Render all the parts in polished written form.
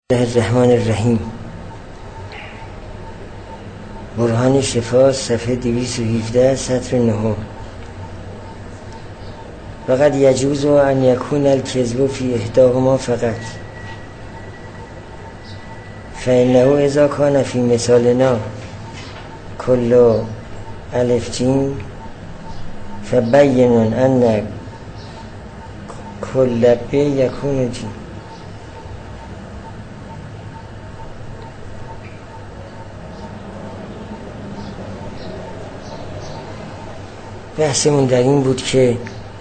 الرحمن الرحیم. برهان شفا صفحه 217 سطر 9. وقد یجوز ان یکون الکذب فی احداهما فقط فانه اذا کان فی مثالنا کل الف جیم فبین ان کل ب یکون جیم. بحثمون در این بود که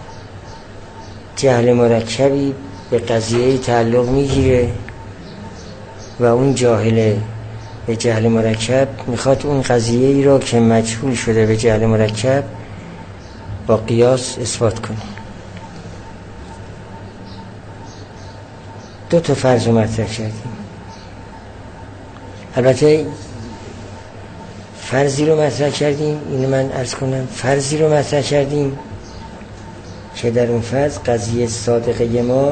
جهل مرکبی به قضیه تعلق میگیره و اون جاهل به جهل مرکب میخواد اون قضیه ای را که مجهول شده به جهل مرکب با قیاس اثبات کنه. دو تا فرض رو مطرح کردیم. البته فرضی رو مطرح کردیم، اینو من عرض کنم، فرضی رو مطرح کردیم که در اون فرض قضیه صادقه ما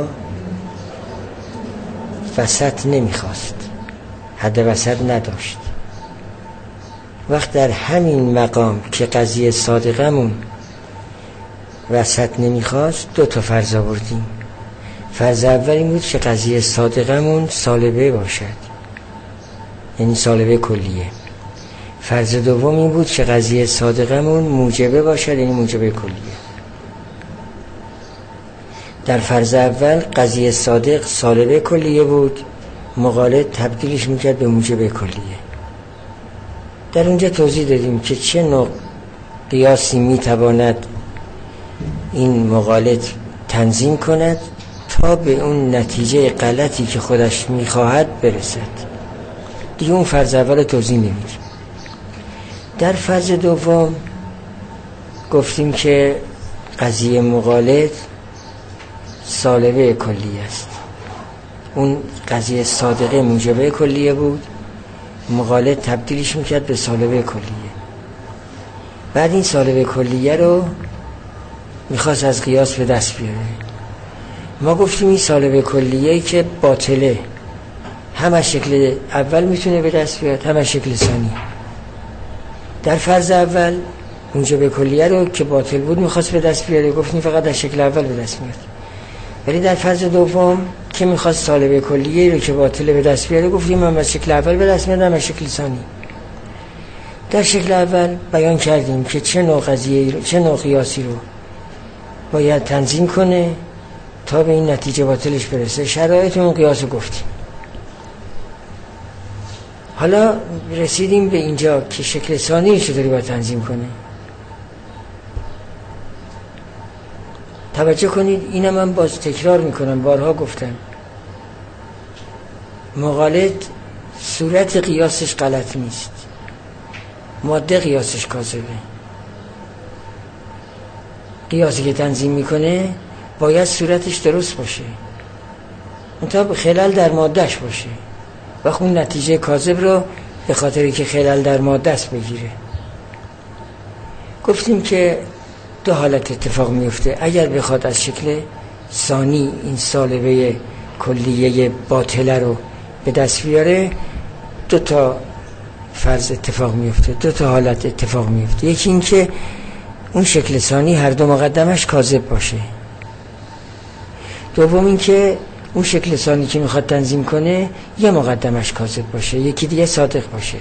وسط نمیخواست، حد وسط نداشت. وقت در همین مقام که قضیه صادقمون وسط نمیخواست دو تا فرض آوردیم. فرض اول این بود که قضیه صادقمون سالبه باشد، یعنی سالبه کلیه. فرض دوم این بود که قضیه صادقمون موجبه باشد، یعنی موجبه کلیه. در فرض اول قضیه صادق سالبه کلیه بود، مقالد تبدیلش میکرد به موجبه کلیه. در اونجا توضیح دادیم که چه نوع قیاسی میتواند این مقالد تنظیم کند تا به اون نتیجه غلطی که خودش میخواهد برسد. دیگه اون فرض اول توضیح نمیدیم. در فرض دوم گفتیم که قضیه مقالد سالبه کلیه است. اون قضیه صادقه موجبه کلیه بود، مقالد تبدیلش میکرد به سالبه کلیه. بعد این سالبه کلیه رو میخواست از قیاس به دست بیاره. ما گفتیم این سالبه کلیه که باطله، هم از شکل اول میتونه به دست بیاد هم از شکل ثانی. در فرض اول موجب کلیه رو که باطل بود میخواست به دست بیاره، گفتیم فقط از شکل اول به دست میاد. ولی در فرض دوم که میخواست سالبه کلیه رو که باطله به دست بیاره، گفتیم هم از شکل اول به دست میاد هم از شکل ثانی. در شکل اول بیان کردیم که چه نوع قضیه چه نوع قیاسی رو باید تنظیم کنه تا به این نتیجه باطلش برسه. شرایط اون قیاس رو گفتیم. حالا رسیدیم به اینجا که شکل ثانی چطوری باید تنظیم کنه. توجه کنید، اینم من باز تکرار میکنم، بارها گفتم، مقالد صورت قیاسش غلط نیست، ماده قیاسش کاذبه. قیاسی که تنظیم میکنه باید صورتش درست باشه، منتها خلل در مادهش باشه و اون نتیجه کاذب رو به خاطری که خلل در ماده است بگیره. گفتیم که دو حالت اتفاق میفته. اگر بخواد از شکل ثانی این سالبه کلیه باطله رو به دست بیاره، دو تا فرض اتفاق میفته، دو تا حالت اتفاق میفته. یکی این که اون شکل ثانی هر دو مقدمش کاذب باشه. دوم این که اون شکل ثانی که میخواد تنظیم کنه یه مقدمش کاذب باشه، یکی دیگه صادق باشه.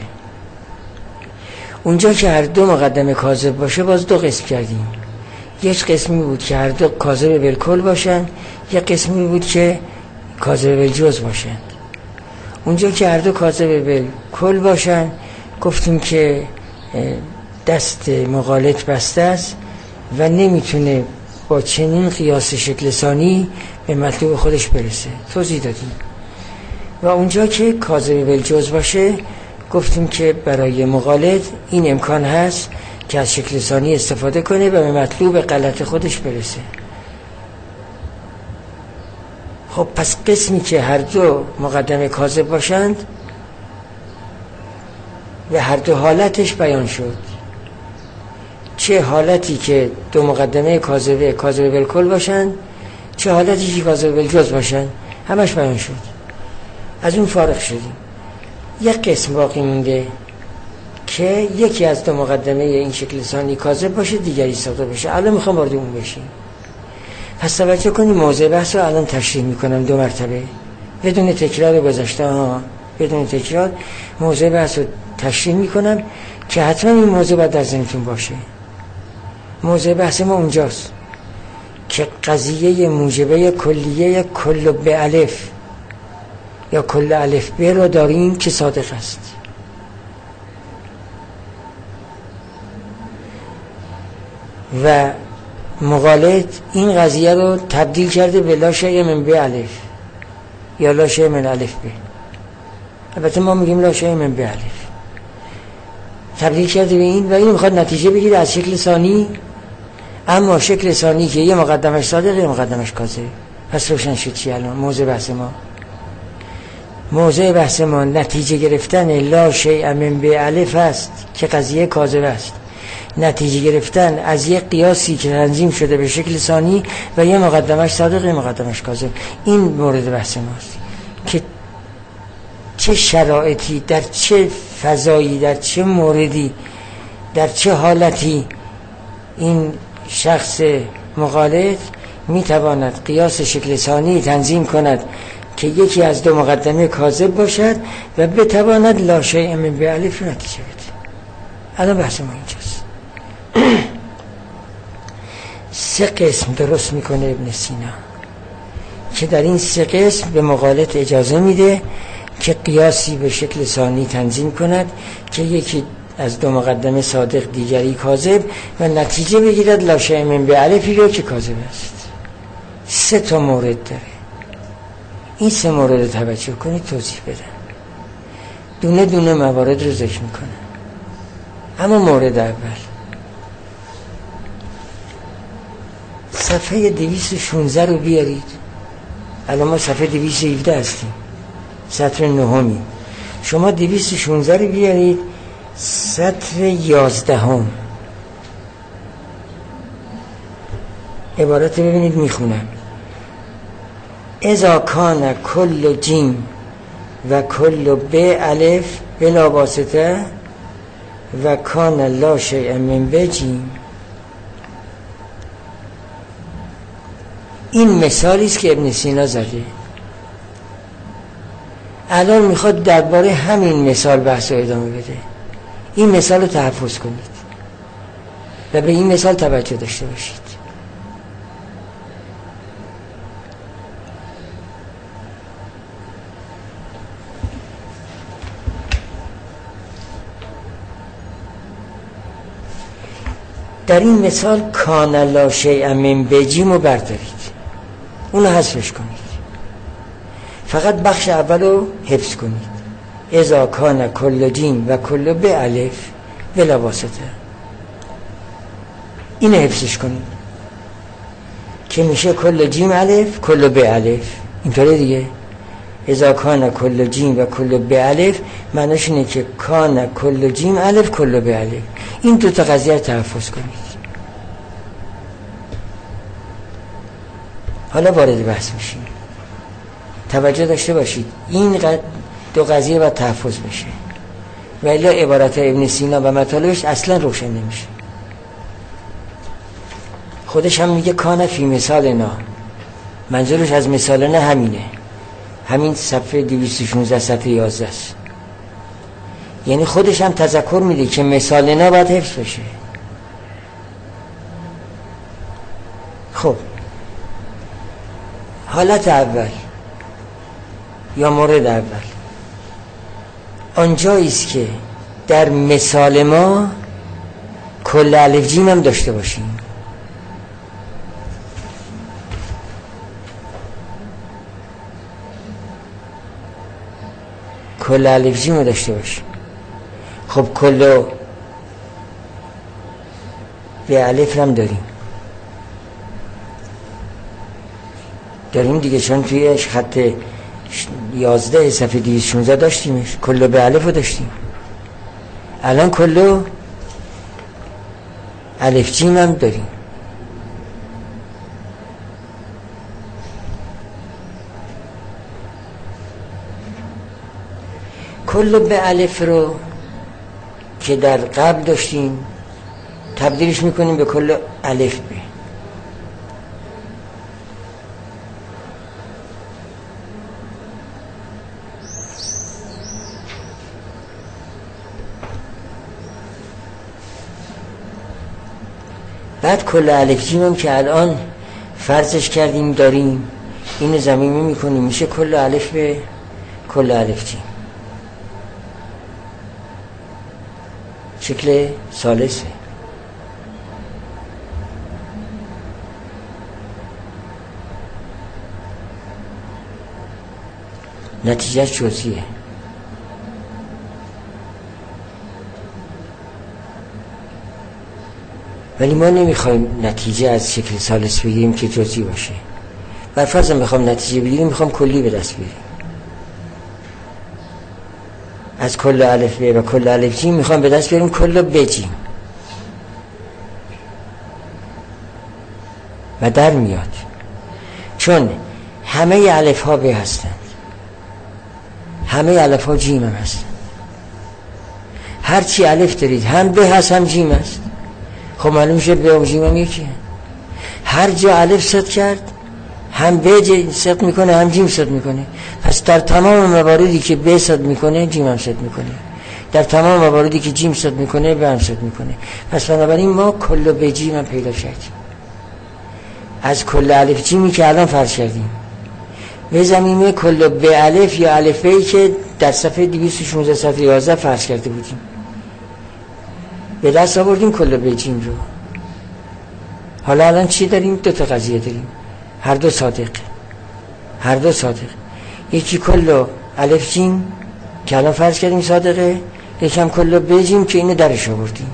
اونجا که هر دو مقدمه کاذب باشه باز دو قسم کردیم. یک قسمی بود که هر دو کاذب بالکل باشن، یک قسمی بود که کاذب بالجزء باشن. اونجا که هر دو کاذب بالکل باشن گفتیم که دست مقالد بسته است و نمیتونه با چنین قیاس شکل ثانی به مطلوب خودش برسه، توضیح دادیم. و اونجا که کاذب بالجزء باشه گفتیم که برای مقالد این امکان هست که از شکل ثانی استفاده کنه و به مطلوب غلط خودش برسه. خب پس قسمی که هر دو مقدمه کاذب باشند و هر دو حالتش بیان شد. چه حالتی که دو مقدمه کاذب بالکل باشند، چه حالتی که کاذب بالجزء باشند، همش بیان شد. از اون فارغ شدیم. یک قسم باقی مونده که یکی از دو مقدمه این شکل لسانی کاذب باشه، دیگری صادق باشه. الان میخوام وارد اون بشیم. پس توجه کنید، موضوع بحث رو الان تشریح میکنم 2 مرتبه بدون تکرار گذشته ها، بدون تکرار موضوع بحث رو تشریح میکنم که حتما این موضوع باید در ذهنتون باشه. موضوع بحث ما اونجاست که قضیه موجبه کلیه کل به الف یا کل الف ب رو داریم که صادق است. و مغالط این قضیه رو تبدیل کرده به لا شیء من به الف یا لا شیء من الف ب. البته ما میگیم لا شیء من به الف. تبدیل کرده به این و این میخواد نتیجه بگیره از شکل ثانی، اما شکل ثانی که یه مقدمش صادق یه مقدمش کاذب. پس روشن شد چی الان موضوع بحث ما؟ موضوع بحث ما نتیجه گرفتن لا شیء من به الف است که قضیه کاذب است، نتیجه گرفتن از یک قیاسی که تنظیم شده به شکل ثانی و یه مقدمش صادق یه مقدمش کاذب. این مورد بحث ماست که چه شرایطی، در چه فضایی، در چه موردی، در چه حالتی این شخص مغالط میتواند قیاس شکل ثانی تنظیم کند که یکی از دو مقدمه کاذب باشد و بتواند لا شیء من به الف نتیجه بده. الان بحث ما اینجاست. 3 قسم درست میکنه ابن سینا که در این 3 قسم به مغالط اجازه میده که قیاسی به شکل ثانی تنظیم کند که یکی از دو مقدمه صادق دیگری کاذب و نتیجه بگیرد لا شیء من به الفی رو که کاذب است. 3 تا مورد داره. این 3 مورد رو توجه کنید توضیح بدم. دونه دونه موارد رو ذکر میکنم. اما مورد اول صفحه 216 رو بیارید. الان ما صفحه 217 هستیم، سطر 9. شما 216 رو بیارید سطر 11. عبارت رو ببینید میخونم. اذا کان کل جیم و کل ب الف بلا واسطه و کان لا شیء من ب جیم. این مثالی است که ابن سینا زده. الان میخواد درباره همین مثال بحث رو ادامه بده. این مثال رو تحفظ کنید و به این مثال توجه داشته باشید. در این مثال کان لا شیء من بجیم رو بردارید، اون رو حذفش کنید، فقط بخش اول رو حفظ کنید. اذا کان کل جیم و کل ب الف بلا واسطه، این حفظش کنید که میشه کل جیم الف کل ب الف. اینطوره دیگه. اذا کان کل جیم و کل ب الف معناش اینه که کان کل جیم الف کل ب الف. این 2 تا قضیه رو تحفظ کنید. حالا وارد بحث میشیم. توجه داشته باشید این 2 قضیه باید تحفظ بشه و الا عبارت ابن سینا و مطالبش اصلا روشن نمیشه. خودش هم میگه کان فی مثال نا، منظورش از مثال نه همینه، همین صفحه 216 صفحه 11 است. یعنی خودش هم تذکر میده که مثال نا باید حفظ بشه. خب حالت اول یا مورد اول آنجاییست که در مثال ما کل الف جیم هم داشته باشیم. کل الف جیم رو داشته باشیم. خب کل به الف هم داریم دیگه، چون توی خط 11 صفحه 216 داشتیمش، کل به الف رو داشتیم. الان کل الف جیم هم داریم. کل به الف رو که در قبل داشتیم تبدیلش میکنیم به کل الف به. بعد کل الف جیم هم که الان فرضش کردیم داریم، این ضمیمه میکنیم میشه کل الف به کل الف جیم. شکل ثالثه. نتیجه جزئیه. ولی ما نمیخوایم نتیجه از شکل ثالث بگیریم که جزئی باشه. بر فرض میخوام نتیجه بگیریم میخوام کلی به دست بیاریم. از کل الف ب و کل الف جیم میخوام به دست بیاریم کل ب جیم و در میاد، چون همه الف ها ب هستند، همه الف ها جیم هم هستند. هرچی الف دارید هم ب هست هم جیم هست. خب معلوم میشه ب و جیم هم یکیه. هر جا الف صد کرد هم ب صد میکنه هم جیم صد میکنه. پس در تمام مواردی که ب صد میکنه جیم هم صد میکنه، در تمام مواردی که جیم صد میکنه ب هم صد میکنه. پس بنابراین ما کل ب جیم هم پیدا کردیم از کل الف جیمی که الان فرض کردیم به ضمیمه کل ب الف یا الف ب که در صفحه 216 صفحه 11 فرض کرده بودیم. به دست آوردیم کل ب جیم رو. حالا الان چی داریم؟ دو تا قضیه داریم، هر دو صادق، هر دو صادق. یکی کل الف جیم که الان فرض کردیم صادقه، یکی هم کل ب جیم که اینو درش آوردیم.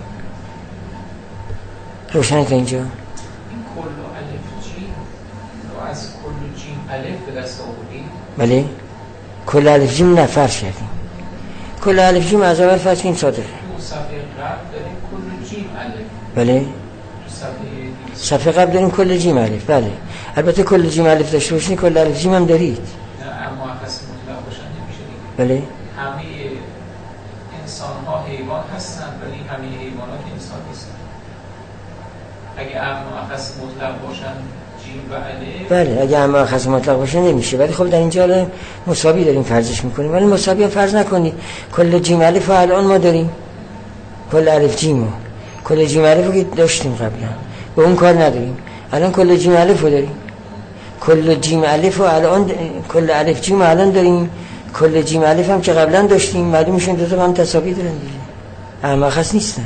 روشنه تا اینجا؟ این کل الف جیم رو از کل جیم الف به دست آوردیم؟ بله. کل الف جیم نه فرض کردیم. کل الف جیم از اول فرض کردیم صادقه. تو صفحه قبل داریم کل جیم الف. بله. صفحه قبل داریم کل جیم الف. بله. البته کل جیم الف داشته باشین کل الف جیم هم دارید. نه اما مؤخص مطلق باشن نمیشه دیگه. بله. همه انسان ها حیوان هستن ولی همه حیوانات انسان نیستن. اگه اما مؤخص مطلق باشن جیم و الف، بله اگه اما مؤخص مطلق باشه نمیشه. ولی خب در اینجا مساوی داریم فرضش میکنیم. ولی مساوی هم فرض نکنید. کل جیم الف الان ما داریم، کل الف جیم کل جیم الف که داشتیم قبلا به اون کار نداریم. الان کل جیم الف رو داریم، کل جیم الف رو الان کل الف جیم الان داریم، کل جیم الف هم که قبلا داشتیم. معلوم میشه دو تا هم تساوی دارن دیگه، اما خاص نیستن.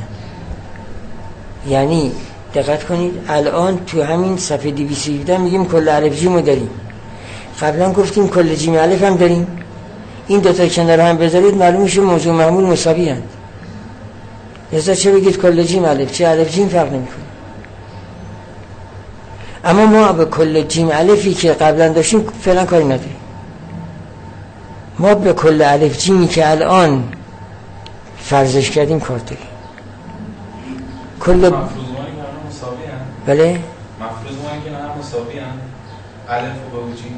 یعنی دقت کنید الان تو همین صفحه 217 میگیم کل الف جیم رو داریم، قبلا گفتیم کل جیم الف هم داریم. این دو تا کنار هم بذارید معلوم میشه موضوع معمول مساوی هست. لذا چه بگید کل جیم الف چه الف جیم فرق نمیکنه. اما ما به کل جیم الفی که قبلا داشتیم فعلا کاری نداریم. ما به کل الف جیمی که الان فرضش کردیم کار داریم. کل مفروض ما که مساوی هست. بله مفروض ما که هم مساوی هست. الف و جیم.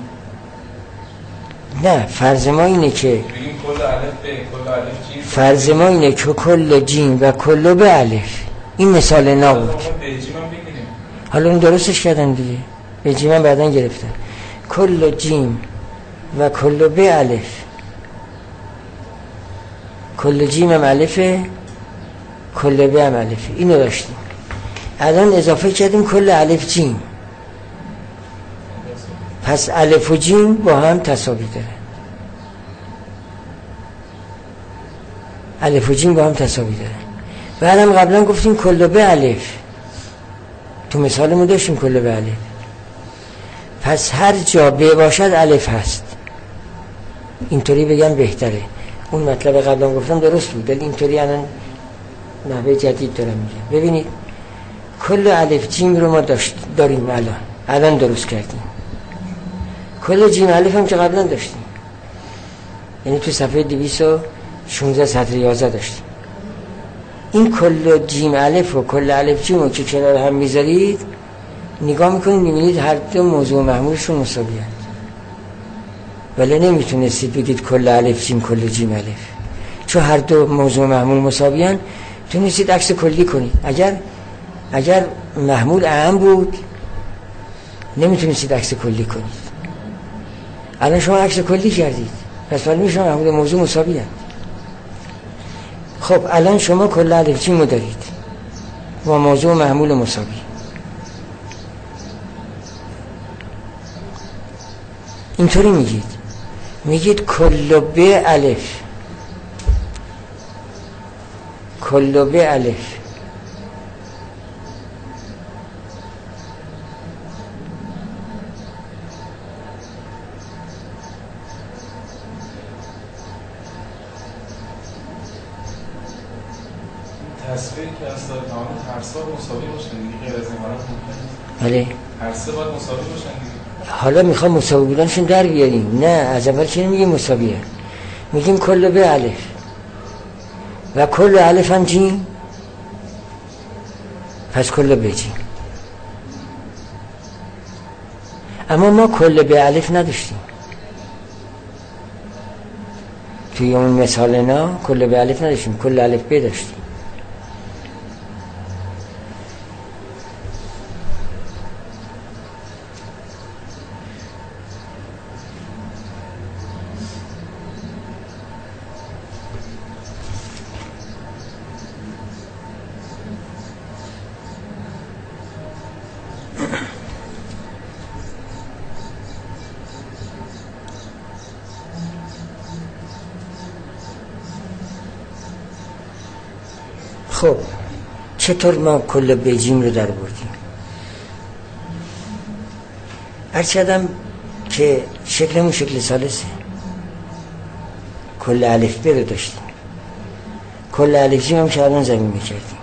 نه فرض ما اینه که بگیم کل الف به کل الف جیم. فرض ما اینه که کل جیم و کل به الف. این مثال نبود. به جیم هم بگیریم. حالا اون درستش کردن دیگه، به جیم هم بعدن گرفتن. کل جیم و کل به الف، کل جیم هم الفه کل به هم الفه. اینو داشتیم. الان اضافه کردیم کل الف جیم. پس الف و جیم با هم تساوی داره. الف و جیم با هم تساوی داره. بعدم قبلا گفتیم کل به الف، تو مثالمون داشتیم کل به الف. پس هر جا ب باشد الف هست. اینطوری بگم بهتره. اون مطلب قبلا گفتم درست بود، ولی اینطوری الان نحوه جدید دارم میگم. ببینید کل الف جیم رو ما داریم الان درست کردیم. کل جیم الف هم که قبلا داشتیم، یعنی تو صفحه 216 صفحه 11 داشتیم. این کل جیم الف و کل الف جیم رو که کنار هم میذارید نگاه میکنید میبینید هر دو موضوع محمولشون مساوی هست. ولی نمیتونستید بگید کل الف جیم کل جیم الف. چون هر دو موضوع محمول مساویان تونستید عکس کلی کنید. اگر محمول اعم بود نمیتونستید عکس کلی کنید. الان شما عکس کلی کردید، پس معلومه شما محمول موضوع مساویان. خب الان شما کل الف جیم رو دارید با موضوع محمول مساوی. اینطوری میگید کل به الف، کل به الف تصویر که از تمام هر سه مساوی باشن دیگه، غیر از این حالت ممکنه؟ بله هر سه باید مساوی باشن دیگه. حالا میخوام مساوی بودنشون در بیاریم. نه از اول چی نمیگیم مساویه، میگیم کل به الف و کل الف هم جیم، پس کل به جیم. اما ما کل به الف نداشتیم توی اون مثال نا، کل به الف نداشتیم، کل الف به داشتیم. خب چطور ما کل به جیم رو در بردیم؟ هرچی آدم که شکلمون شکل ثالثه، کل الف به رو داشتیم، کل الف جیم هم که الان زمین میکردیم،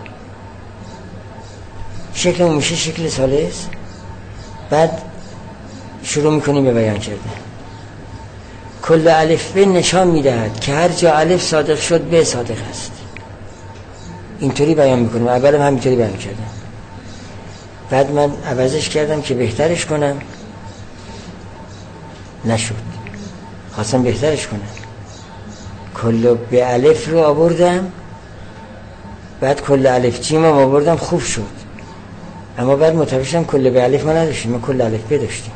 شکلمون میشه شکل ثالث. بعد شروع میکنیم به بیان کردن. کل الف به نشان میدهد که هر جا الف صادق شد به صادق است. اینطوری بیان میکنم. اولم همینطوری بیان کردم، بعد من عوضش کردم که بهترش کنم، نشد. خواستم بهترش کنم، کل به الف رو آوردم، بعد کل الف جیم هم آوردم، خوب شد. اما بعد متوجه شدم کل به الف ما نداشتیم، ما کل الف به داشتیم.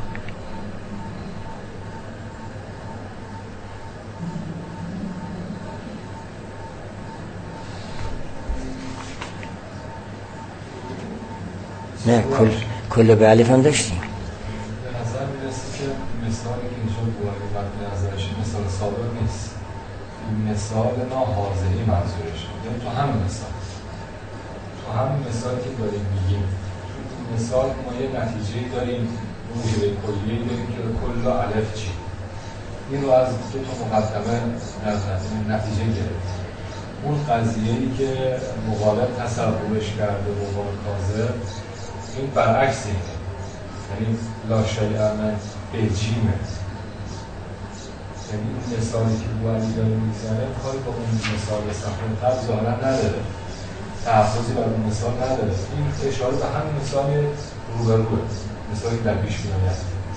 نه کل به الف هم داشتیم. به نظر میرسه که مثالی که اینجا بوده وقتی نظرش مثال سابق نیست، این مثال ناحاضری منظورشه. یعنی تو همین مثالی که داریم میگیم، این مثال ما یه نتیجه‌ای داریم، موجب کلیه‌ای داریم که کل الف چی، این رو از دو تا مقدمه نتیجه گرفتیم. اون قضیه‌ای که مقابل تصورش کرده مقابل کاذب، این برعکس اینه، یعنی لا شیء من بجیمه. یعنی این مثالی که بو علی داره میزنه کاری با اون مثال صفحه قبل ظاهرا نداره، تحفظی بر اون مثال نداره. این اشاره به همین مثال روبروه، مثالی در پیش میآید.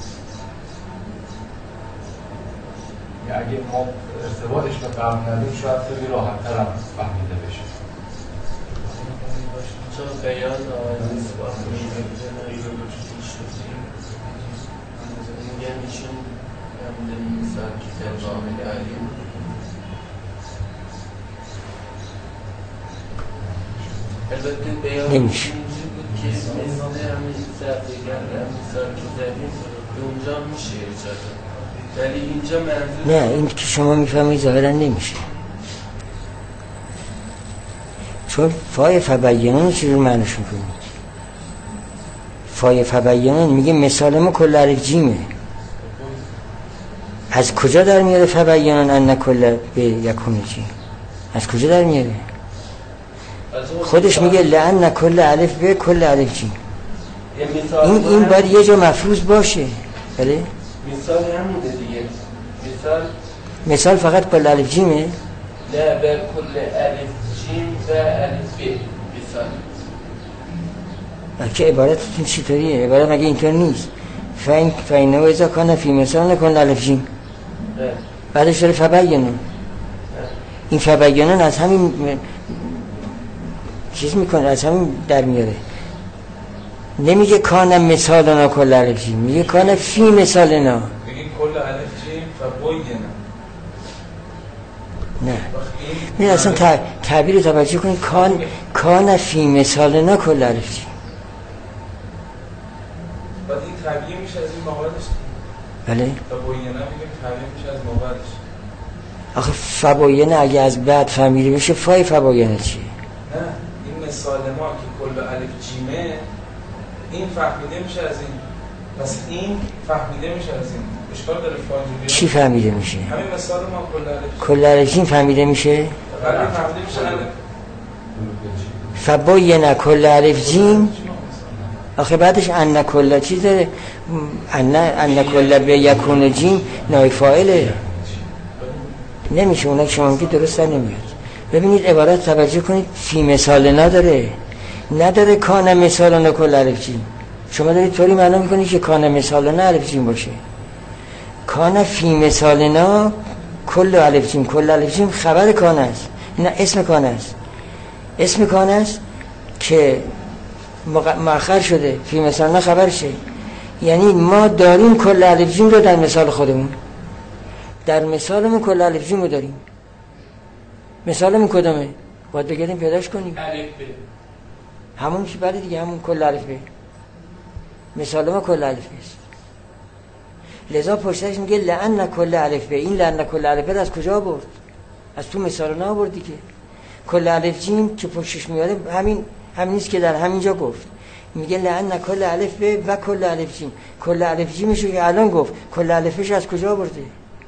اگه ما ارتباطش به قبل ندیم شاید خیلی راحت‌تر هم فهمیده بشه. چون بیان آیدیز با میگه میشون همون مثال که ترجمه علیم البته بیان نمیشه بود که مثل همین صفحه‌گر مثال که زدیم اونجا میشه اجازه، ولی اینجا منظور نه، این که شما میفهمید ظاهرا نمیشه، چون فای فبینون چجور معنیش میکنید؟ فای فبینون میگه مثال ما کل الف جیمه. از کجا در میاره فبینون ان کل به یکون جیم؟ از کجا در میاره؟ خودش میگه لان کل الف به کل الف جیم. این باید یه جا مفروض باشه. بله؟ مثال همونه دیگه. مثال فقط کل الف جیمه؟ نه، به کل الف جیم و الف ب مثال. که عبارتتون چطوریه؟ عبارت مگه اینطور نیست؟ فینه و ازا کانه فی مثال نکن الف جیم، بعدش داره فبینون. این فبیانون از همین چیز میکنه، از همین در میاره. نمیگه کان مثالنا کل الف جیم، میگه کان فی مثالنا. میگه کل الف جیم فبینا. نه این اصلا تعبیر توجه کنید، کان فی مثالنا کل الف جیم. بعد این تعبیر میشه از این موردش. بله فبینا میگه تعبیر میشه از موردش. آخه فبینا اگه از بعد فهمیده بشه فای فبینا چیه؟ نه این مثال ما که کل الف جیمه، این فهمیده میشه از این، پس این فهمیده میشه از این. اشکال داره فاجعه. چی فهمیده میشه؟ همین مثال ما کل الف جیم فهمیده میشه؟ بله فهمیده میشه. فبینا کل الف جیم. آخه بعدش ان کل چیز داره، ان کل به یکون جیم نای فاعله، نمیشه. اونا که شما میگید درست نمیاد. ببینید عبارت توجه کنید، فی مثالنا نداره کان مثالنا کل الف جیم. شما دارید طوری معنا میکنید که کان مثالنا الف جیم باشه. کان فی مثالنا کل الف جیم. کل الف جیم خبر کان است، نه اسم کان است. اسم کان است که مؤخر شده، فی مثالنا خبرشه. یعنی ما داریم کل الف جیم رو در مثال خودمون، در مثالمون کل الف جیم رو داریم. مثالمون کدومه؟ باید بگردیم پیداش کنیم. الف ب همون که بعد دیگه همون کل الف ب. مثال ما کل الف است. لذا پشتش میگه لأن کل الف ب. این لأن کل الف ب از کجا برد؟ از تو مثال نا برد دیگه. کل الف جیم که پشتش میاره همین نیست که در همینجا گفت. میگه لأن کل الف ب و کل الف جیم. کل الف جیمشو که الان گفت، کل الفش از کجا برده؟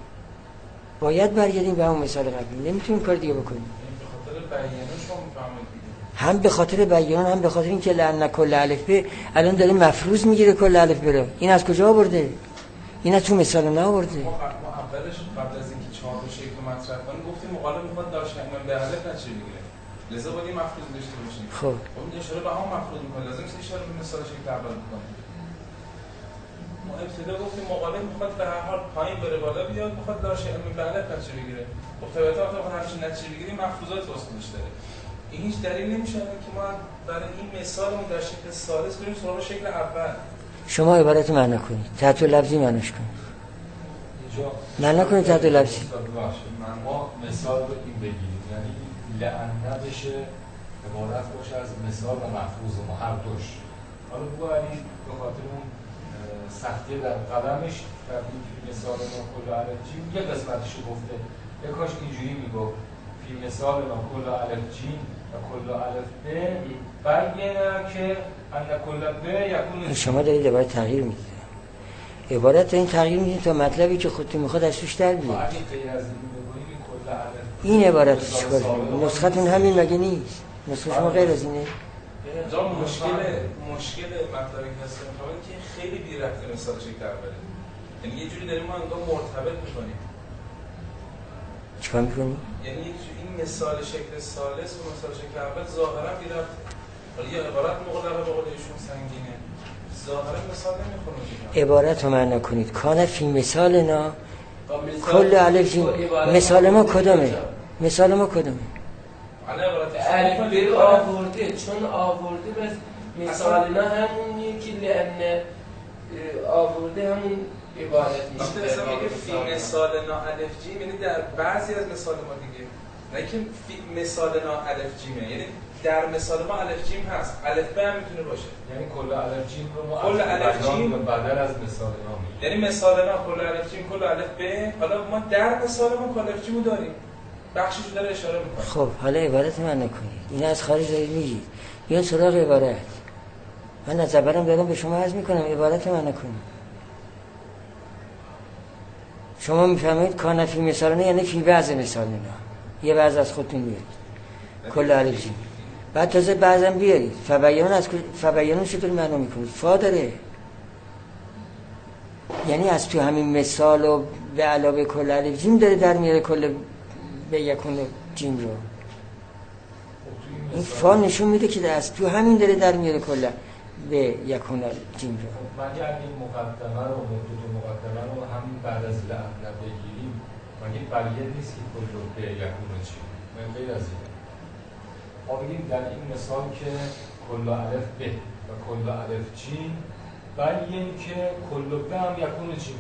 باید برگردیم به همون مثال قبلی. نمیتونیم کار دیگه بکنیم. به خاطر بیانش شما میفهمید. هم به خاطر بیان، هم به خاطر اینکه لأن کل الف ب الان داره مفروض میگیره کل الف ب رو. این از کجا آورده؟ این از تو مثال نا آورده. ما اولش قبل از اینکه 4 تا شکل مطرح کنیم گفتیم مقالب میخواد داشتن به الف نشه دیگه. لذا باید مفروض داشته باشیم. خب اون اشاره به هم مفروض میکنه، لازم نیست اشاره به مثال شکل اول بکنیم. ما ابتدا گفتیم مقالب میخواد به هر حال پایین بره بالا بیاد، میخواد داشتن به الف نشه بگیره. خب طبیعتا وقتی همچین نتیجه بگیریم مفروضات واسطش داره. این هیچ دلیل نمیشه که ما برای این مثالمون در شکل ثالث بریم سراغ شکل اول. شما عبارت معنی کنید، تحت لفظی معنیش کنید. معنی کنید تحت لفظی. ما مثال رو این بگیریم، یعنی لعنه بشه عبارت باشه از مثال و مفروض ما هر دوش. حالا بگو علی به خاطر اون سختی در قلمش در این مثال ما کل الف جیم یه قسمتشو گفته. یه کاش اینجوری میگفت فی مثال ما کل الف جیم و کل الف ب بگیره که ان کل ب یکون. شما دارید عبارت تغییر میدید. عبارت این تغییر میدید تا مطلبی که خودتون میخواد از توش در بیاد. این عبارت چیکار کنید؟ نسختون همین مگه نیست؟ نسخه شما غیر از اینه؟ جا مشکل مطلبی که هست که خیلی بی ربطه مثال شکل اوله. یعنی یه جوری داریم ما انگار مرتبط میکنیم. چیکار میکنیم؟ یعنی این مثال شکل ثالث و مثال شکل اول ظاهرا بی ربطه. ولی یه عبارت مقدمه به قول ایشون سنگینه. ظاهرا مثال نمیخونه. عبارت رو معنی کنید. کان فی مثالنا کل الف جیم. مثال ما کدومه؟ مثال ما کدومه؟ الف ب آورده، چون آورده بس مثالنا همونیه که لأن آورده همون عبارت میشه. مثلا میگه فی مثالنا الف جیم، یعنی در بعضی از مثال ما دیگه، نه که فی مثالنا الف جیمه، یعنی در مثال ما الف جیم هست، الف ب هم میتونه باشه. یعنی کل الف جیم رو ما کل الف جیم بدل از مثال نا میگیم. یعنی مثال نا کل الف جیم کل الف ب. حالا ما در مثال ما کل الف جیم رو داریم، بخشش رو داره اشاره میکنه. خب حالا عبارت من نکنید، این از خارج دارید میگید. بیان سراغ عبارت. من از عبارم دارم به شما عرض میکنم، عبارت من نکنید. شما میفهمید کان فی مثالنا یعنی فی بعض مثالنا، یه بعض از خودتون بیارید کل الف جیم، بعد تازه بعضم بیارید. فبیانون چطور معنا میکنید؟ فا داره، یعنی از تو همین مثال و به علاوه کل الف جیم داره در میاره کل به یکون جیم رو. این فا نشون میده که از تو همین داره در میاره کل به یکون جیم رو. مگه اگه مقدمه رو مقدمه رو همین بعد از لعنه بگیریم، مگه بلیه نیست که کل به یکون چی؟ غیر از این ما بگیم در این مثال که کل الف ب و کل الف جیم بین که کل ب هم یکون جیم،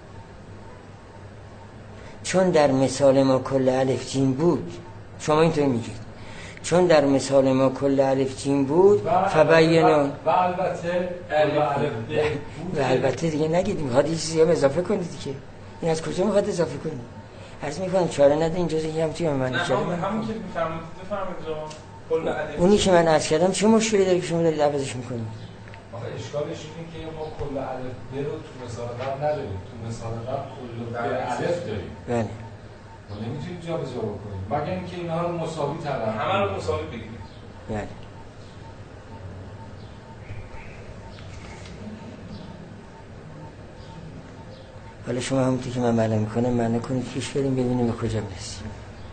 چون در مثال ما کل الف جیم بود، شما اینطور میگید چون در مثال ما کل الف جیم بود فبینون و البته کل الف ب بود و البته دیگه نگید، میخواد یه چیزی هم اضافه کنید که این از کجا میخواد اضافه کنید؟ عرض میکنم چاره نده اینجا دیگه هم توی من نه همون که بفهمید کل الف اونی که من عرض کردم چه مشکلی داره که شما دارید عوضش میکنید؟ آخه اشکالش اینه که ما کل الف ب رو تو مثال قبل نداریم، تو مثال قبل کل ب الف داریم. بله ما نمیتونیم جابجا بکنیم مگر اینکه اینها رو مساوی تلقی همه رو مساوی بگیریم. بله. حالا شما همونطور که من معلوم میکنم معنی کنید پیش بریم ببینیم به کجا میرسیم.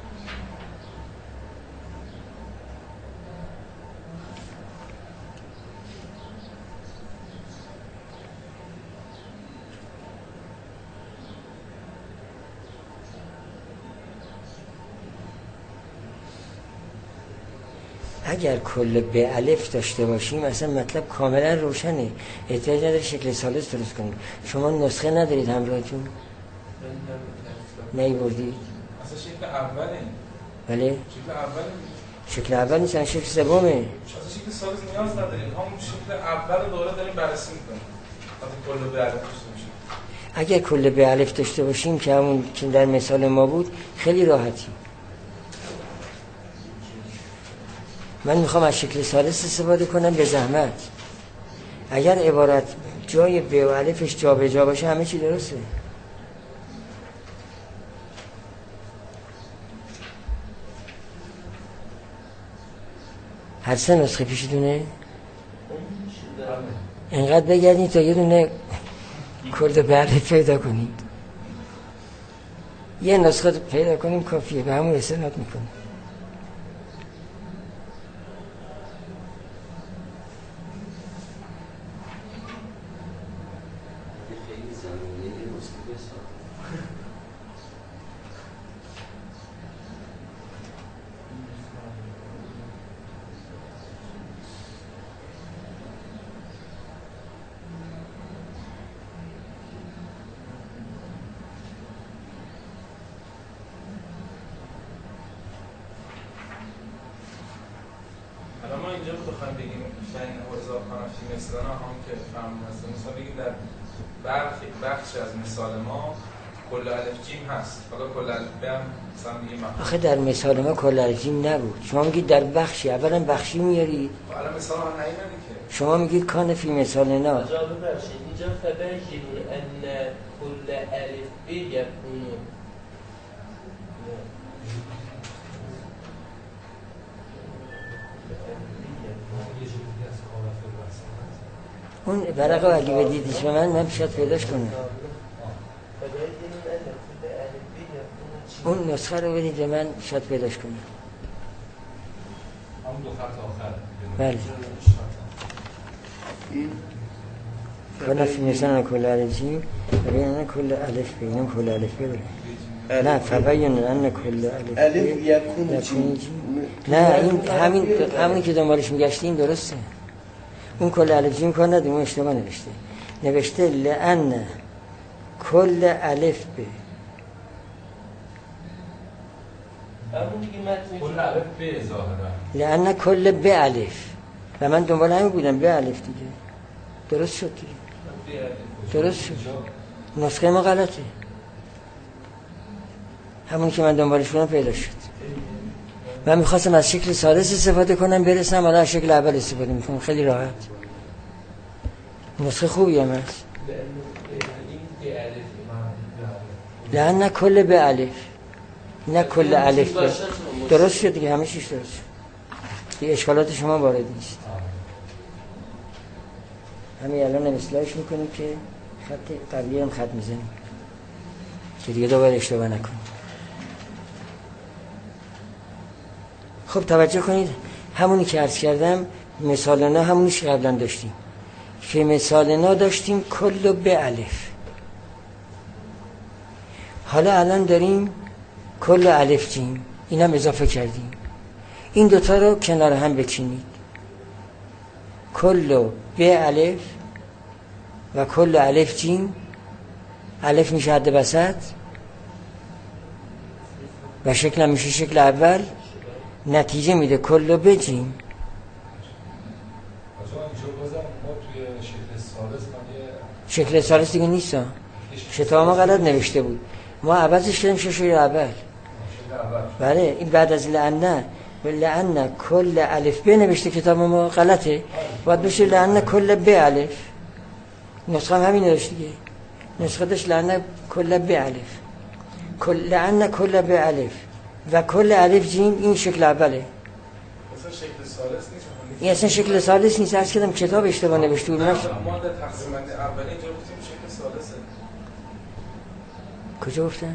اگر کل به الف داشته باشیم اصلا مطلب کاملا روشنه، احتیاج نداره شکل ثالث درست کنیم. شما نسخه ندارید همراهتون؟ نیاوردید؟ اصلا شکل اوله. بله؟ شکل اوله. شکل اول نیست، شکل سومه. اصلا شکل ثالث نیاز نداریم، همون شکل اول دوره داریم بررسی می‌کنیم. وقتی کل به الف داشته باشیم. اگر کل به الف داشته باشیم که همون که در مثال ما بود خیلی راحتی. من میخوام از شکل ثالث استفاده کنم به زحمت. اگر عبارت جای ب و الفش جا به جا باشه همه چی درسته. هر سه نسخه پیشتونه اینقدر بگردید تا یه دونه کل به الف پیدا کنید. یه نسخه پیدا کنیم کافیه، به همون استناد میکنیم. بخوایم بگیم شاید اضافه کنم فی مثلنا هم که فهم هست، مثلا بگیم در بخش از مثال ما کل الف جیم هست، حالا کل الف ب هم مثلا بگیم آخه در مثال ما کل الف جیم نبود. شما میگید در بخشی، اولا بخشی میاری، حالا مثال ما نیومده که شما میگید کان فی مثال نا. جا ببخشید اینجا فبینون ان کل الف ب یکون اون ورقه اگه بدیدیش به من شاید پیداش کنم. اون نسخه رو بدید به من شاید پیداش کنم. همون دو خط آخر. بله. کل فی مثلا کل الف جیم و بین کل الف بینم کل الف بره. نه فبین ان کل الف یکون جیم. نه این همین که دنبالش میگشتیم درسته. اون کل الف جیم کار نداره، اون اشتباه نوشته لأن کل الف ب کل الف ب ظاهرا لأن کل ب الف و من دنبال همین بودم ب الف دیگه. درست شد دیگه. درست شد. نسخه ما غلطه. همون که من دنبالش بودم پیدا شد. من میخواستم از شکل ثالث استفاده کنم برسم، حالا از شکل اول استفاده میکنم خیلی راحت. نسخه خوبی هم هست. لأن کل به الف نه کل الف به. درست شد دیگه، همه چیش درست شد. دیگه اشکالات شما وارد نیست. همین الان اصلاحش میکنیم که خط قبلی هم خط میزنیم که دیگه دوباره اشتباه نکنیم. خب توجه کنید، همونی که عرض کردم مثالنا همونیش قبلا داشتیم. فی مثالنا داشتیم کل به الف. حالا الان داریم کل الف جیم. اینم اضافه کردیم. این دوتا رو کنار هم بچینید، کل ب الف و کل الف جیم. الف میشه حد وسط و شکل هم میشه شکل اول، نتیجه میده کل ب جیم. شکل ثالث دیگه نیست، شتاب ما غلط نوشته بود، ما عوضش کردیم شکل اول. بله این بعد از لعنه لعنه کل الف ب نوشته، کتاب ما غلطه، باید بشه لعنه کل ب الف. نسخه هم همین نوشته دیگه، نسخه داشت لعنه کل ب الف، لعنه کل ب الف و کل الف جیم. این شکل اوله، مثلا شکل ثالث نیست. این اصلا شکل ثالث نیست، عرض کردم کتاب اشتباه نوشته بود. ما در تقسیم بندی اولی اینجا گفتیم شکل ثالثه. کجا گفتم؟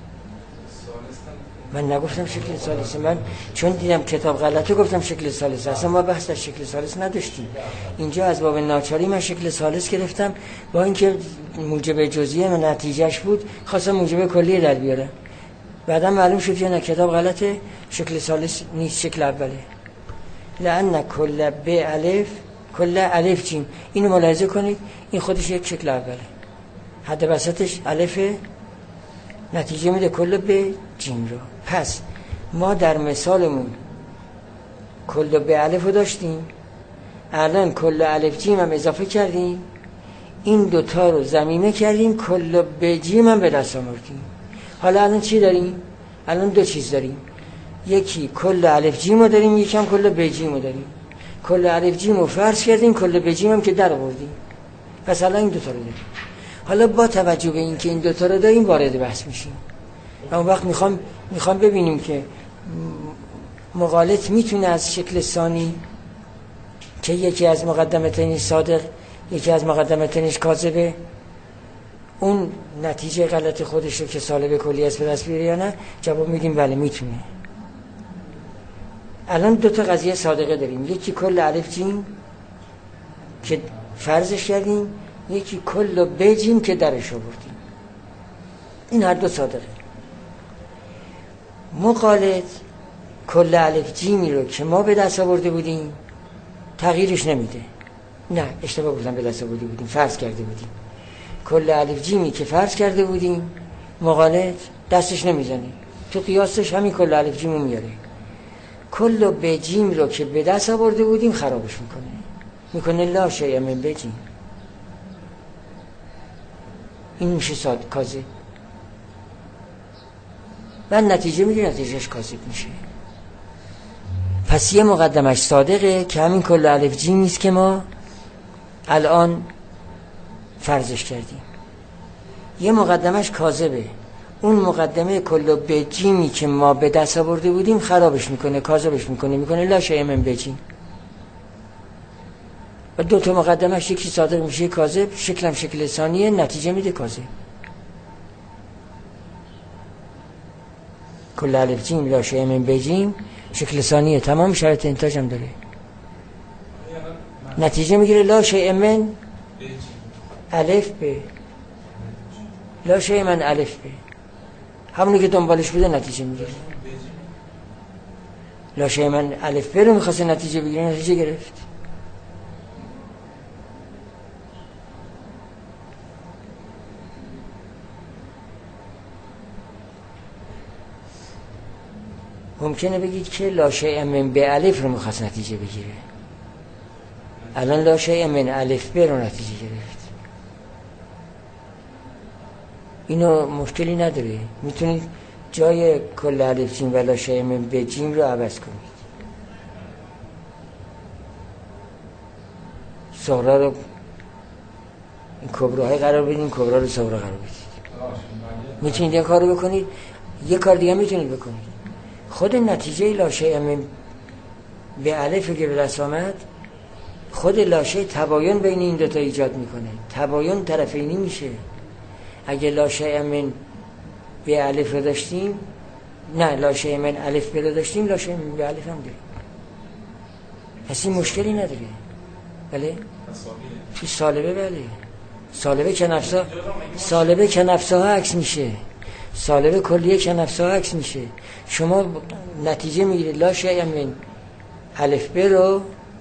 من نگفتم شکل ثالثه، من چون دیدم کتاب غلطه گفتم شکل ثالثه. اصلا ما بحث از شکل ثالث نداشتیم. اینجا از باب ناچاری من شکل ثالث گرفتم، با اینکه موجب جزئیه و نتیجهش بود خواستم موجب کلیه در بیارم. بعدا معلوم شد که نه کتاب غلطه، شکل ثالث نیست، شکل اوله. لأن کل ب الف کل الف جیم. اینو ملاحظه کنید، این خودش یک شکل اوله، حد وسطش الفه، نتیجه میده کل ب جیم رو. پس ما در مثالمون کل ب الف رو داشتیم، الان کل الف جیم هم اضافه کردیم، این دوتا رو ضمیمه کردیم، کل ب جیم هم به دست آوردیم. حالا الان چی داریم؟ الان دو چیز داریم، یکی کل الف جیم رو داریم، یکی هم کل ب جیم رو داریم. کل الف جیم رو فرض کردیم، کل ب جیم هم که در آوردیم. پس الان این دوتا رو داریم. حالا با توجه به این که این دوتا رو داریم وارد بحث میشیم. اون وقت میخوام ببینیم که مقالط میتونه از شکل ثانی که یکی از مقدمتینش صادق یکی از مقدمتینش کاذبه، اون نتیجه غلط خودش رو که سالب کلی است به دست بیاره یا نه؟ جواب میدیم بله میتونه. الان دو تا قضیه صادقه داریم، یکی کل الف جیم که فرضش کردیم، یکی کل ب جیم که درش آوردیم. این هر دو صادقه. مقالط کل الف جیمی رو که ما به دست آورده بودیم تغییرش نمیده. نه اشتباه گفتم، به دست آورده بودیم، فرض کرده بودیم. کل الف جیمی که فرض کرده بودیم مقالط دستش نمیزنه، تو قیاسش همین کل الف جیمو میاره. کل ب جیم رو که به دست آورده بودیم خرابش میکنه لا شیء من ب جیم. این میشه کاذب. بعد نتیجه میگیره، نتیجهش کاذب میشه. پس یه مقدمش صادقه که همین کل الف جیم نیست که ما الان فرضش کردیم. یه مقدمش کاذبه، اون مقدمه کل ب جیمی که ما به دست آورده بودیم خرابش میکنه، کاذبش میکنه لا شیء من ب جیم. و دو تا مقدمش یکی صادق میشه کاذب، شکلم شکل ثانیه، نتیجه میده کاذب. کل الف جیم لا شیء من ب جیم شکل ثانیه، تمام شرط انتاج هم داره، نتیجه میگیره لا شیء من الف ب، لا شیء من الف ب، همونی که دنبالش بوده نتیجه میگیره. لا شیء من الف ب رو میخواست نتیجه بگیره، نتیجه گرفت. ممکنه بگید که لا شیء من ب الف رو میخواست نتیجه بگیره، الان لا شیء من الف ب رو نتیجه گرفت. اینو مشکلی نداره، میتونید جای کل الف جیم و لا شیء من ب جیم رو عوض کنید. صغرا رو این کبراهای قرار بدین، کبرا رو صغرا قرار بدید. میتونید این کار رو بکنید. یه کار دیگه میتونید بکنید، خود نتیجه لا شیء من ب الف که به دست آمد، خود لا شیء تباین بین این دوتا ایجاد میکنه، تباین طرفینی میشه. اگه لا شیء من ب الف رو داشتیم، نه لا شیء من الف ب رو داشتیم، لا شیء من ب الف هم داریم، پس این مشکلی نداره. بله تو سالبه، بله سالبه که نفسها عکس میشه. سالب کلیه که نفسها عکس میشه. شما نتیجه میگیرید لا شیء من الف ب رو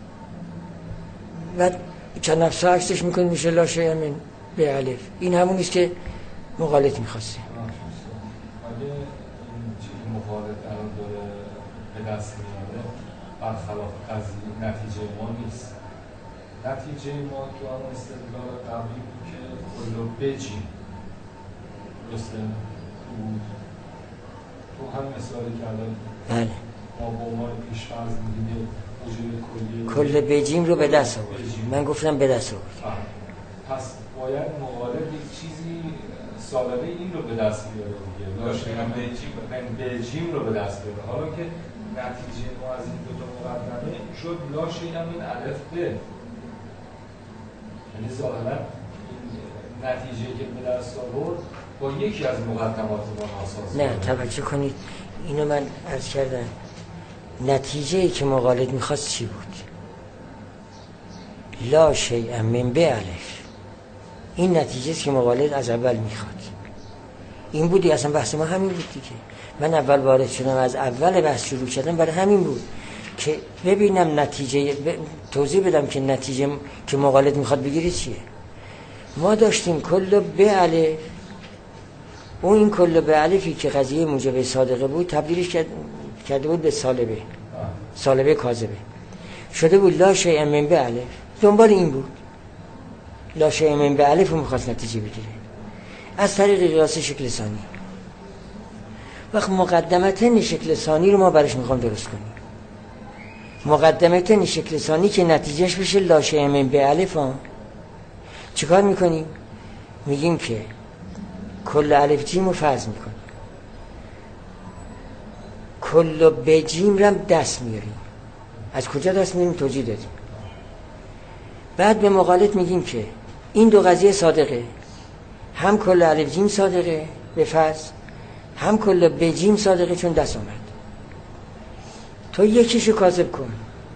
و چند نفسها عکسش میکنید میشه لا شیء من ب الف. این همونیست که مقالط میخواسته. اگه این چیزی مقالط الان داره به دست میاره برخلاف قضیه نتیجه ما نیست. نتیجه ما تو همون استدلال قبلی بود که کلو بجیم درسته بود. تو هم مثالی که الان بله ما با عنوان پیش‌فرض می‌گیم وجود کلیه کل بجیم رو به دست آورد. من گفتم به دست آورد. پس باید مقالط یک چیزی سالبه این رو به دست بیاره دیگه. لاشه هم بجیم رو به دست بیاره. حالا که نتیجه ما از این دو تا مقدمه شد لاشه هم این الف ب. یعنی ظاهرا نتیجه که به دست آورد با یکی از مقدمات ما ناساز. نه توجه کنید، اینو من عرض کردم. نتیجه‌ای که مقالط میخواست چی بود؟ لا شیء من ب الف. این نتیجه است که مقالط از اول میخواد. این بودی، اصلا بحث ما همین بود دیگه. من اول وارد شدم، از اول بحث شروع کردم، برای همین بود که ببینم نتیجه توضیح بدم که نتیجه که مقالط میخواد بگیری چیه. ما داشتیم کل ب الف، اون این کل ب الفی که قضیه موجب صادقه بود تبدیلش کرده بود به سالبه کاذبه، شده بود لا شیء من ب الف. دنبال این بود، لا شیء من ب الف رو میخواست نتیجه بگیره از طریق قیاس شکل ثانی. وقت مقدمتن شکل ثانی رو ما برش میخوام درست کنیم. مقدمتن شکل ثانی که نتیجهش بشه لا شیء من ب الف ها. چیکار میکنیم؟ میگیم که کل الف جیم رو فرض میکنیم، کل ب جیم رو دست میاریم. از کجا دست میاریم؟ توضیح دادیم. بعد به مقالط میگیم که این دو قضیه صادقه، هم کل الف جیم صادقه به فرض، هم کل ب جیم صادقه چون دست آمد. تو یکیشو کاذب کن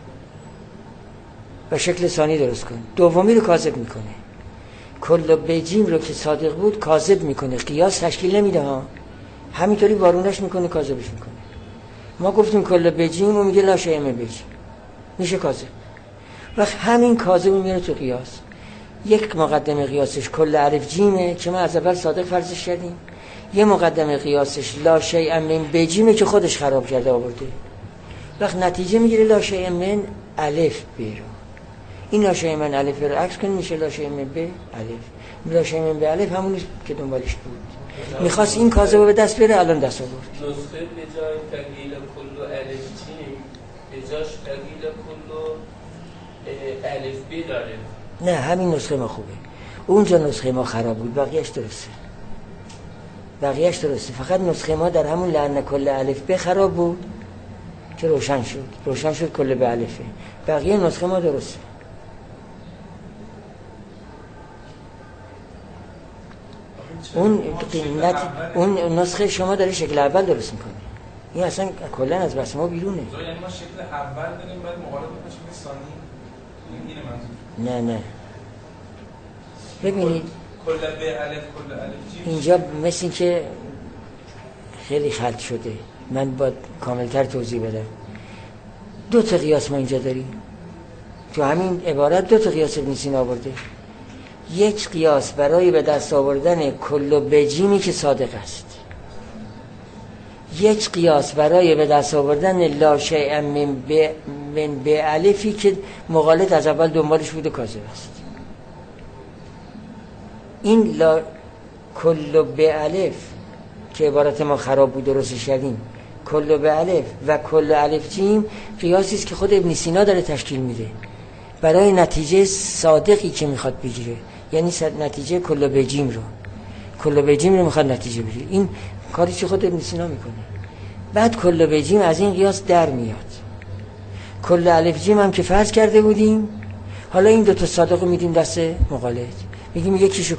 و شکل ثانی درست کن، دومی رو کاذب میکنه. کل ب جیم رو که صادق بود کاذب میکنه، قیاس تشکیل نمیده ها، همینطوری وارونش میکنه، کاذبش میکنه. ما گفتیم کل ب جیم و میگه لا شیء من ب جیم، میشه کاذب. وقت همین کاذب میره تو قیاس. یک مقدمه قیاسش کل الف جیمه که ما از اول صادق فرضش کردیم، یه مقدمه قیاسش لا شیء من ب جیمه که خودش خراب کرده آورده. وقت نتیجه میگیره لا شیء من الف ب رو. این لا شیء من الف رو عکس کنیم میشه لا شیء من ب الف. لا شیء من ب الف همونی که دنبالش بود. میخواست این کاذب رو به دست بیاره، الان دست آورد. نسخه به جای تغییر کل الف جیم به جاش تغییر کل الف ب داره. نه همین نسخه ما خوبه. اونجا نسخه ما خراب بود، بقیهش درسته. فقط نسخه ما در همون لعن کل الف ب خراب بود که روشن شد کل ب الفه. بقیه نسخه ما درسته. اون نسخه شما داره شکل اول درست میکنه. این اصلا کلا از بحث ما بیرونه. یعنی ما شکل اول داریم بعد مقالط میکنیم شکل ثانی. اینه منظور. نه ببینید کل ب الف کل الف جیم اینجا مثل این که خیلی خلط شده. من باید کاملتر توضیح بدم. دو تا قیاس ما اینجا داریم. تو همین عبارت دو تا قیاس ابن سینا آورده. یک قیاس برای به دست آوردن کل ب جیمی که صادق است، یک قیاس برای به دست آوردن لا شیء من ب الفی که مقالط از اول دنبالش بوده کاذب است. این لا کل ب الف که عبارت ما خراب بود درستش کردیم، کل ب الف و کل الف جیم قیاسی است که خود ابن سینا داره تشکیل میده برای نتیجه صادقی که میخواد بگیره. یعنی نتیجه کل ب جیم رو میخواد نتیجه بگیره. این کاری که خود ابن سینا میکنه. بعد کل ب جیم از این قیاس در میاد. کل الف جیم هم که فرض کرده بودیم، حالا این دوتا صادق رو میدیم دست مقالط، میگیم یکیشو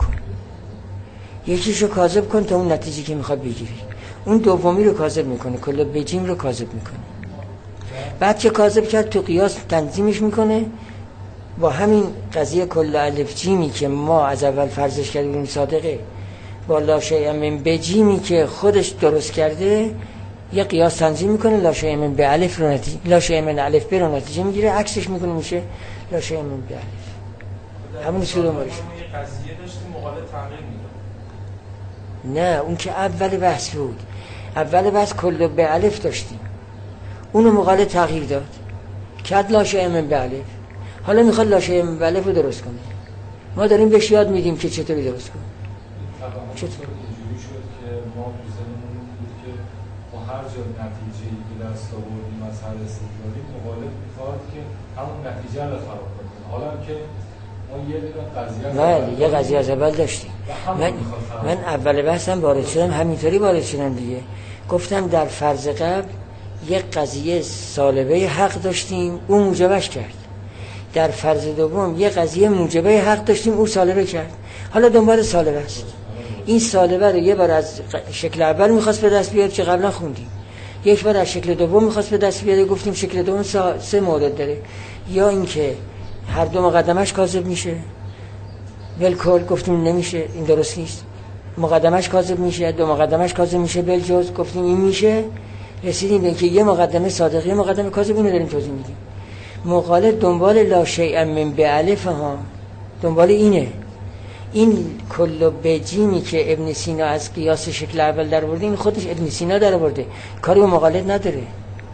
کاذب کن تا اون نتیجه که میخواد بگیری. اون دومی رو کاذب میکنه، کل ب جیم رو کاذب میکنه. بعد که کاذب کرد تو قیاس تنظیمش میکنه با همین قضیه کل الف جیمی که ما از اول فرضش کردیم صادقه با لا شیء من بجیمی که خودش درست کرده یه قیاس تنظیم میکنه، لا شیء من به الف رو نتیجه، لا شیء من الف به رو نتیجه میگیره، عکسش میکنه میشه لا شیء من به الف. همون شروع ما یه قضیه داشتیم مقابل تغییر میداد. نه اون که اول بحث بود. اول بحث کل به الف داشتیم، اونو مقاله تغییر داد کرد لا شیء من به الف. حالا میخواد لا شیء من به الف رو درست کنه. ما داریم بهش یاد میدیم که چطوری درست کنه. چطور اینجوری شد که ما تو ذهنمون بود که با هر جا نتیجه‌ای که دست آوردیم از هر استدلالی مقالب میخواد که همون نتیجه رو خراب کنه. حالا که ما یه دونه قضیه یه قضیه از اول داشتیم. من اول بحثم وارد شدم همینطوری وارد شدم دیگه. گفتم در فرض قبل یک قضیه سالبه حق داشتیم اون موجبش کرد. در فرض دوم یک قضیه موجبه حق داشتیم اون سالبه کرد. حالا دنبال سالبه است. این سالبه رو یه بار از شکل اول میخواست به دست بیاد که قبلا خوندیم، یک بار از شکل دوم میخواست به دست بیاد، گفتیم شکل دوم 3 مورد داره. یا اینکه هر دو مقدمش کاذب میشه، بالکل گفتیم نمیشه، این درست نیست. مقدمش کاذب میشه، دو مقدمش کاذب میشه، بالجز گفتیم این میشه. رسیدیم به اینکه یه مقدمه صادق یه مقدمه کاذب، اینو داریم توضیح میدیم. مقاله دنبال لا شیء من به الف ها، دنبال اینه. این کل بجیمی که ابن سینا از قیاس شکل اول در آورده، این خودش ابن سینا در آورده، کاری به مقالد نداره.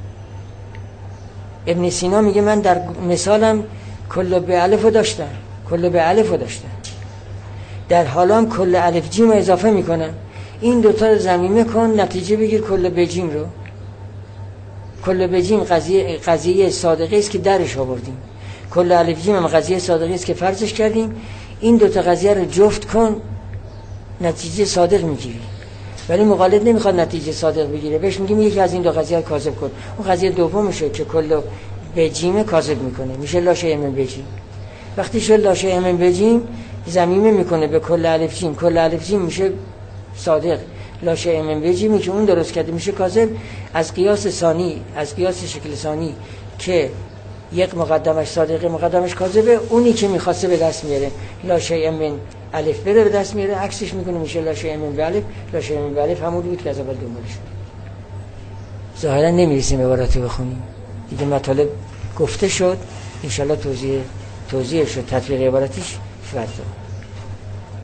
ابن سینا میگه من در مثالم کل به الف رو داشتم، کل به الف رو داشتم، در حالام کل الف جیم رو اضافه میکنم، این دوتا رو ضمیمه کن نتیجه بگیر کل بجیم رو. کل بجیم قضیه صادقه است که درش آوردیم، کل الف جیم هم قضیه صادقه است که فرضش کردیم. این دوتا قضیه رو جفت کن نتیجه صادق میگیری. ولی مقالد نمیخواد نتیجه صادق بگیره، بهش میگیم یکی از این دو قضیه رو کاذب کن. اون قضیه دومشه که کل بجیم کاذب میکنه، میشه لا شیء من بجیم. وقتی شد لا شیء من بجیم ضمیمه میکنه به کل الف جیم، کل الف جیم میشه صادق، لا شیء من بجیمی که اون درست کرده میشه کاذب. از قیاس ثانی، از قیاس شکل ثانی که یک مقدمش صادقه مقدمش کاذبه، اونی که میخواسته به دست میاره لا شیء من الف بره به دست میاره، عکسش میکنه میشه لا شیء من الف. لا شیء من الف همون بود که از اول دنبالش بود. ظاهرا نمیرسیم عباراتو بخونیم دیگه، مطالب گفته شد، انشالله توضیحش و تطبیق عباراتش فردا.